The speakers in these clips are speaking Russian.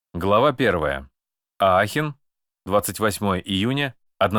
Глава 1. Аахен, 28 июня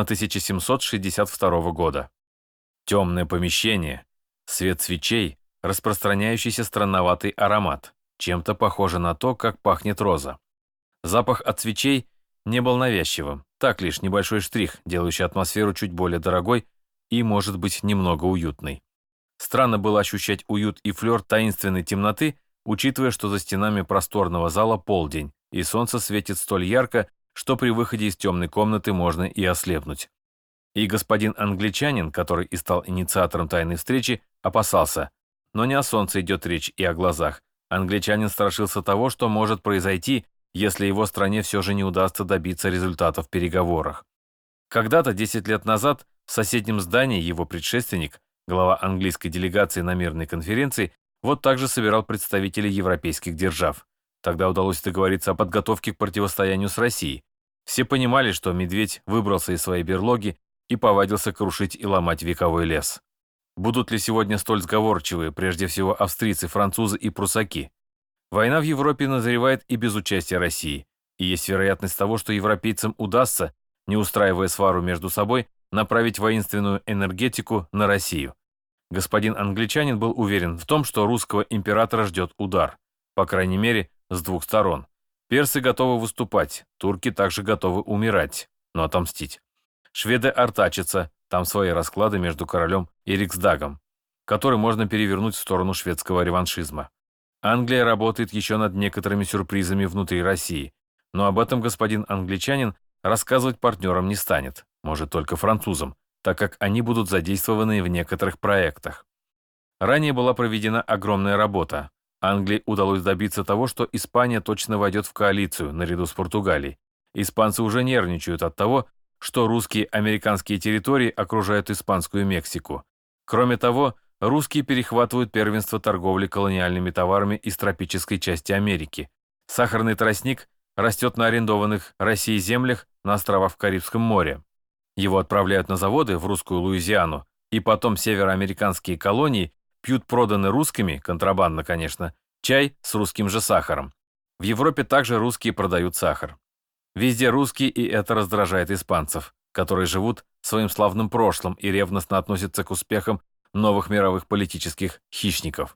1762 года. Темное помещение, свет свечей, распространяющийся странноватый аромат, чем-то похоже на то, как пахнет роза. Запах от свечей не был навязчивым, так лишь небольшой штрих, делающий атмосферу чуть более дорогой и, может быть, немного уютной. Странно было ощущать уют и флёр таинственной темноты, учитывая, что за стенами просторного зала полдень, и солнце светит столь ярко, что при выходе из темной комнаты можно и ослепнуть. И господин англичанин, который и стал инициатором тайной встречи, опасался. Но не о солнце идет речь и о глазах. Англичанин страшился того, что может произойти, если его стране все же не удастся добиться результатов в переговорах. Когда-то, 10 лет назад, в соседнем здании его предшественник, глава английской делегации на мирной конференции, вот так же собирал представителей европейских держав. Тогда удалось договориться о подготовке к противостоянию с Россией. Все понимали, что медведь выбрался из своей берлоги и повадился крушить и ломать вековой лес. Будут ли сегодня столь сговорчивые, прежде всего австрийцы, французы и прусаки? Война в Европе назревает и без участия России, и есть вероятность того, что европейцам удастся, не устраивая свару между собой, направить воинственную энергетику на Россию. Господин англичанин был уверен в том, что русского императора ждет удар, по крайней мере, с двух сторон. Персы готовы выступать, турки также готовы умирать, но отомстить. Шведы артачатся, там свои расклады между королем и Риксдагом, который можно перевернуть в сторону шведского реваншизма. Англия работает еще над некоторыми сюрпризами внутри России, но об этом господин англичанин рассказывать партнерам не станет, может только французам, так как они будут задействованы в некоторых проектах. Ранее была проведена огромная работа. Англии удалось добиться того, что Испания точно войдет в коалицию наряду с Португалией. Испанцы уже нервничают от того, что русские американские территории окружают испанскую Мексику. Кроме того, русские перехватывают первенство торговли колониальными товарами из тропической части Америки. Сахарный тростник растет на арендованных Россией землях на островах в Карибском море. Его отправляют на заводы в русскую Луизиану, и потом североамериканские колонии пьют проданный русскими, контрабандно, конечно, чай с русским же сахаром. В Европе также русские продают сахар. Везде русские, и это раздражает испанцев, которые живут своим славным прошлым и ревностно относятся к успехам новых мировых политических хищников.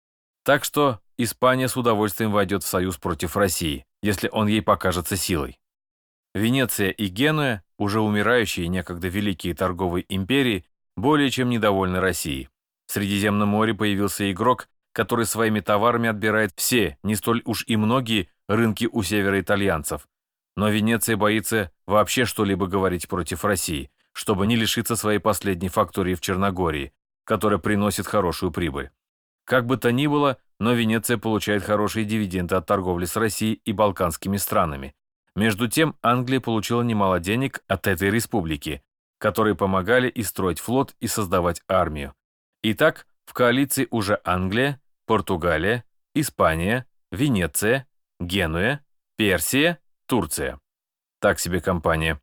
Так что Испания с удовольствием войдет в союз против России, если он ей покажется силой. Венеция и Генуя, уже умирающие некогда великие торговые империи, более чем недовольны Россией. В Средиземном море появился игрок, который своими товарами отбирает все, не столь уж и многие, рынки у севера итальянцев. Но Венеция боится вообще что-либо говорить против России, чтобы не лишиться своей последней фактории в Черногории, которая приносит хорошую прибыль. Как бы то ни было, но Венеция получает хорошие дивиденды от торговли с Россией и балканскими странами. Между тем, Англия получила немало денег от этой республики, которые помогали и строить флот, и создавать армию. Итак, в коалиции уже Англия, Португалия, Испания, Венеция, Генуя, Персия, Турция. Так себе компания.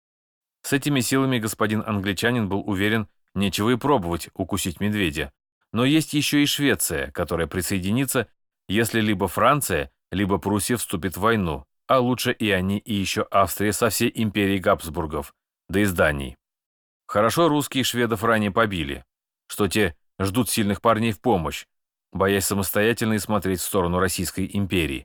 С этими силами господин англичанин был уверен, нечего и пробовать укусить медведя. Но есть еще и Швеция, которая присоединится, если либо Франция, либо Пруссия вступит в войну, а лучше и они, и еще Австрия со всей империей Габсбургов, да и с Данией. Хорошо русские шведов ранее побили, что те ждут сильных парней в помощь, боясь самостоятельно и смотреть в сторону Российской империи.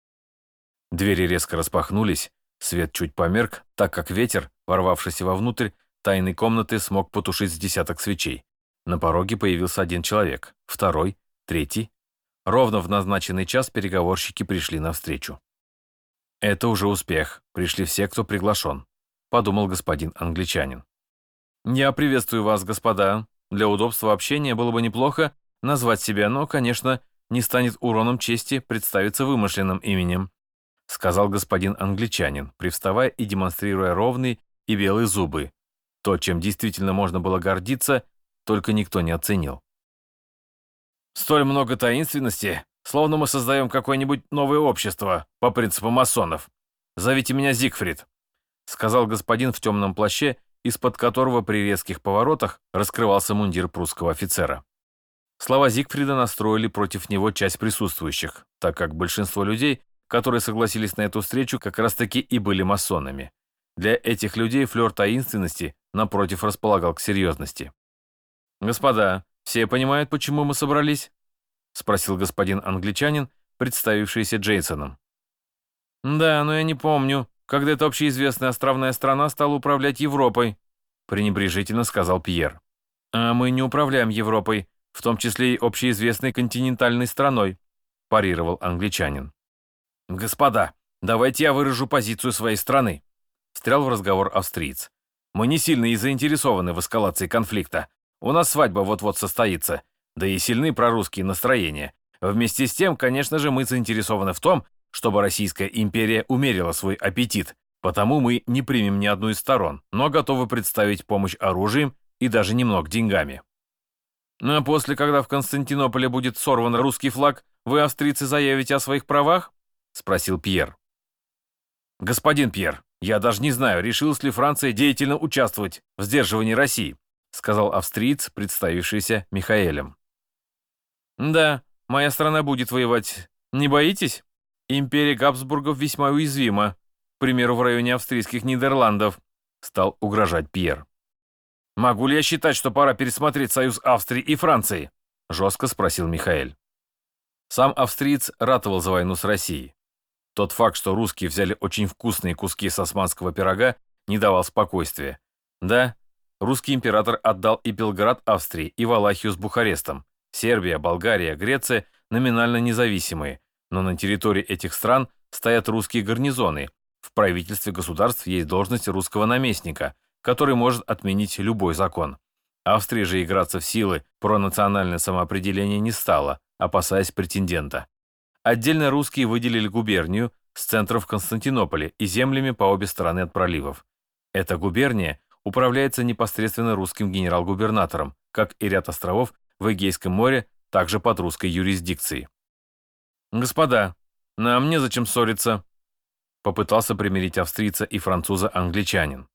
Двери резко распахнулись, свет чуть померк, так как ветер, ворвавшийся вовнутрь тайной комнаты, смог потушить с десяток свечей. На пороге появился один человек, второй, третий. Ровно в назначенный час переговорщики пришли навстречу. «Это уже успех, пришли все, кто приглашен», — подумал господин англичанин. «Я приветствую вас, господа. Для удобства общения было бы неплохо назвать себя, но, конечно, не станет уроном чести представиться вымышленным именем», — сказал господин англичанин, привставая и демонстрируя ровные и белые зубы. То, чем действительно можно было гордиться, только никто не оценил. «Столь много таинственности, словно мы создаем какое-нибудь новое общество по принципу масонов. Зовите меня Зигфрид», — сказал господин в темном плаще, из-под которого при резких поворотах раскрывался мундир прусского офицера. Слова Зигфрида настроили против него часть присутствующих, так как большинство людей которые согласились на эту встречу, как раз-таки и были масонами. Для этих людей флёр таинственности, напротив, располагал к серьезности. «Господа, все понимают, почему мы собрались?» — спросил господин англичанин, представившийся Джейсоном. «Да, но я не помню, когда эта общеизвестная островная страна стала управлять Европой», — пренебрежительно сказал Пьер. «А мы не управляем Европой, в том числе и общеизвестной континентальной страной», — парировал англичанин. «Господа, давайте я выражу позицию своей страны», — встрял в разговор австриец. «Мы не сильно и заинтересованы в эскалации конфликта. У нас свадьба вот-вот состоится, да и сильны прорусские настроения. Вместе с тем, конечно же, мы заинтересованы в том, чтобы Российская империя умерила свой аппетит, потому мы не примем ни одну из сторон, но готовы представить помощь оружием и даже немного деньгами. А после, когда в Константинополе будет сорван русский флаг, вы, австрийцы, заявите о своих правах?» — спросил Пьер. «Господин Пьер, я даже не знаю, решилась ли Франция деятельно участвовать в сдерживании России», — сказал австриец, представившийся Михаэлем. «Да, моя страна будет воевать. Не боитесь? Империя Габсбургов весьма уязвима, к примеру, в районе австрийских Нидерландов», — стал угрожать Пьер. «Могу ли я считать, что пора пересмотреть союз Австрии и Франции?» — жестко спросил Михаэль. Сам австриец ратовал за войну с Россией. Тот факт, что русские взяли очень вкусные куски с османского пирога, не давал спокойствия. Да, русский император отдал и Белград Австрии, и Валахию с Бухарестом. Сербия, Болгария, Греция номинально независимые, но на территории этих стран стоят русские гарнизоны. В правительстве государств есть должность русского наместника, который может отменить любой закон. Австрия же играться в силы про национальное самоопределение не стала, опасаясь претендента. Отдельно русские выделили губернию с центром в Константинополе и землями по обе стороны от проливов. Эта губерния управляется непосредственно русским генерал-губернатором, как и ряд островов в Эгейском море, также под русской юрисдикцией. «Господа, нам незачем ссориться», — попытался примирить австрийца и француза англичанин.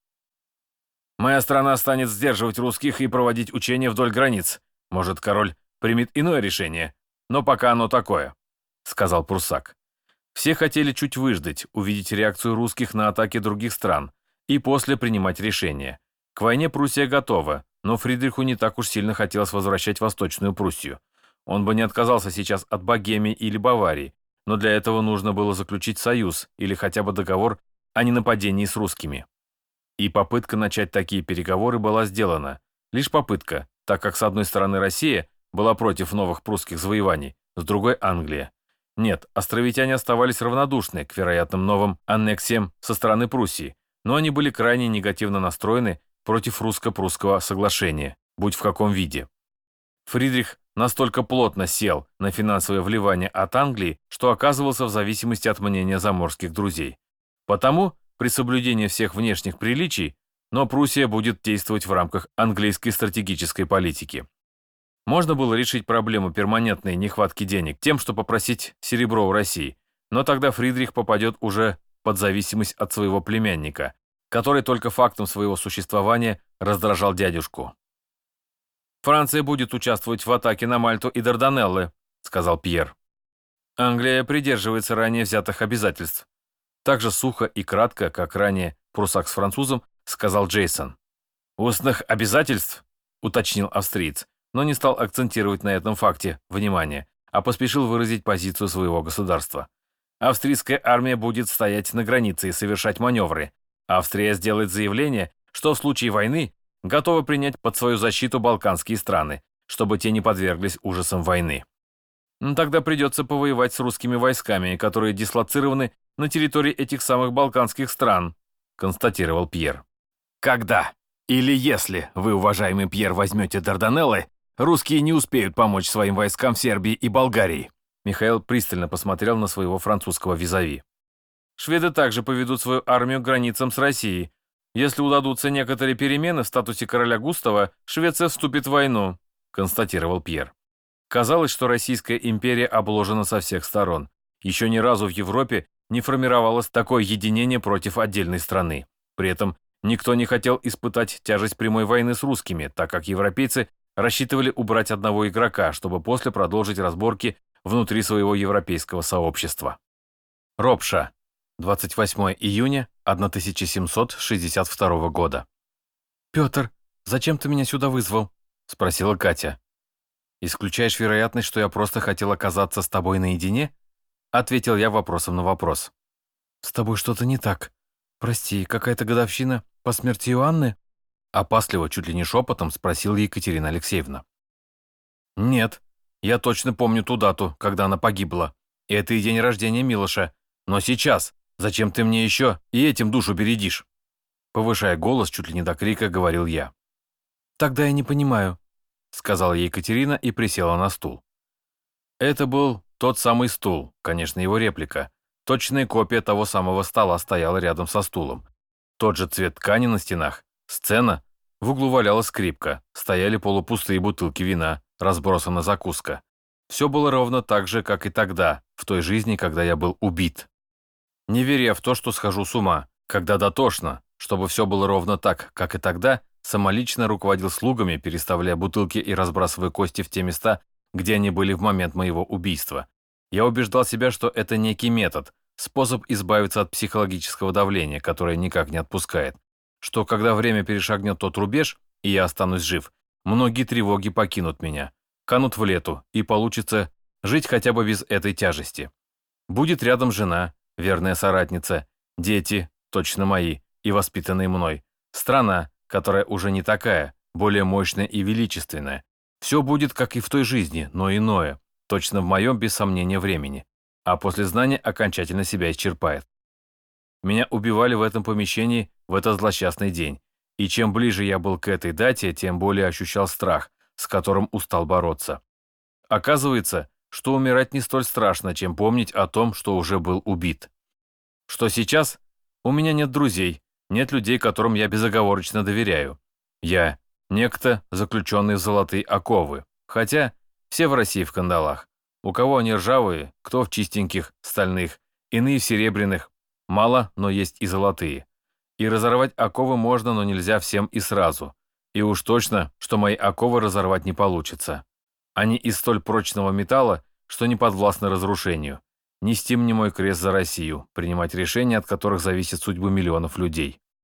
«Моя страна станет сдерживать русских и проводить учения вдоль границ. Может, король примет иное решение, но пока оно такое», — сказал Пруссак. Все хотели чуть выждать, увидеть реакцию русских на атаки других стран и после принимать решение. К войне Пруссия готова, но Фридриху не так уж сильно хотелось возвращать Восточную Пруссию. Он бы не отказался сейчас от Богемии или Баварии, но для этого нужно было заключить союз или хотя бы договор о ненападении с русскими. И попытка начать такие переговоры была сделана. Лишь попытка, так как с одной стороны Россия была против новых прусских завоеваний, с другой Англия. Нет, островитяне оставались равнодушны к вероятным новым аннексиям со стороны Пруссии, но они были крайне негативно настроены против русско-прусского соглашения, будь в каком виде. Фридрих настолько плотно сел на финансовое вливание от Англии, что оказывался в зависимости от мнения заморских друзей. Потому, при соблюдении всех внешних приличий, но Пруссия будет действовать в рамках английской стратегической политики. Можно было решить проблему перманентной нехватки денег тем, что попросить серебро у России, но тогда Фридрих попадет уже под зависимость от своего племянника, который только фактом своего существования раздражал дядюшку. «Франция будет участвовать в атаке на Мальту и Дарданеллы», — сказал Пьер. «Англия придерживается ранее взятых обязательств». Так же сухо и кратко, как ранее Пруссак с французом, сказал Джейсон. «Устных обязательств?» — уточнил австриец, но не стал акцентировать на этом факте внимание, а поспешил выразить позицию своего государства. Австрийская армия будет стоять на границе и совершать маневры. Австрия сделает заявление, что в случае войны готова принять под свою защиту балканские страны, чтобы те не подверглись ужасам войны. Тогда придется повоевать с русскими войсками, которые дислоцированы на территории этих самых балканских стран, констатировал Пьер. Когда или если вы, уважаемый Пьер, возьмете Дарданеллы, русские не успеют помочь своим войскам в Сербии и Болгарии. Михаил пристально посмотрел на своего французского визави. Шведы также поведут свою армию к границам с Россией. Если удадутся некоторые перемены в статусе короля Густава, Швеция вступит в войну, констатировал Пьер. Казалось, что Российская империя обложена со всех сторон. Еще ни разу в Европе не формировалось такое единение против отдельной страны. При этом никто не хотел испытать тяжесть прямой войны с русскими, так как европейцы рассчитывали убрать одного игрока, чтобы после продолжить разборки внутри своего европейского сообщества. Ропша. 28 июня 1762 года. «Петр, зачем ты меня сюда вызвал?» – спросила Катя. «Исключаешь вероятность, что я просто хотел оказаться с тобой наедине?» – ответил я вопросом на вопрос. «С тобой что-то не так. Прости, какая-то годовщина по смерти Иоанны?» Опасливо, чуть ли не шепотом, спросила Екатерина Алексеевна. «Нет, я точно помню ту дату, когда она погибла. И это и день рождения Милоша. Но сейчас, зачем ты мне еще и этим душу бередишь?» Повышая голос, чуть ли не до крика, говорил я. «Тогда я не понимаю», — сказала Екатерина и присела на стул. Это был тот самый стул, конечно, его реплика. Точная копия того самого стола стояла рядом со стулом. Тот же цвет ткани на стенах, сцена, в углу валялась скрипка, стояли полупустые бутылки вина, разбросана закуска. Все было ровно так же, как и тогда, в той жизни, когда я был убит. Не веря в то, что схожу с ума, когда дотошно, чтобы все было ровно так, как и тогда, самолично руководил слугами, переставляя бутылки и разбрасывая кости в те места, где они были в момент моего убийства. Я убеждал себя, что это некий метод, способ избавиться от психологического давления, которое никак не отпускает. Что когда время перешагнет тот рубеж, и я останусь жив, многие тревоги покинут меня, канут в лету, и получится жить хотя бы без этой тяжести. Будет рядом жена, верная соратница, дети, точно мои, и воспитанные мной, страна, которая уже не такая, более мощная и величественная. Все будет, как и в той жизни, но иное, точно в моем, без сомнения, времени. А после знания окончательно себя исчерпает. Меня убивали в этом помещении в этот злосчастный день. И чем ближе я был к этой дате, тем более ощущал страх, с которым устал бороться. Оказывается, что умирать не столь страшно, чем помнить о том, что уже был убит. Что сейчас? У меня нет друзей, нет людей, которым я безоговорочно доверяю. Я некто, заключенный в золотые оковы. Хотя все в России в кандалах. У кого они ржавые, кто в чистеньких, стальных, иные в серебряных. Мало, но есть и золотые. И разорвать оковы можно, но нельзя всем и сразу. И уж точно, что мои оковы разорвать не получится. Они из столь прочного металла, что не подвластны разрушению. Нести мне мой крест за Россию, принимать решения, от которых зависят судьбы миллионов людей.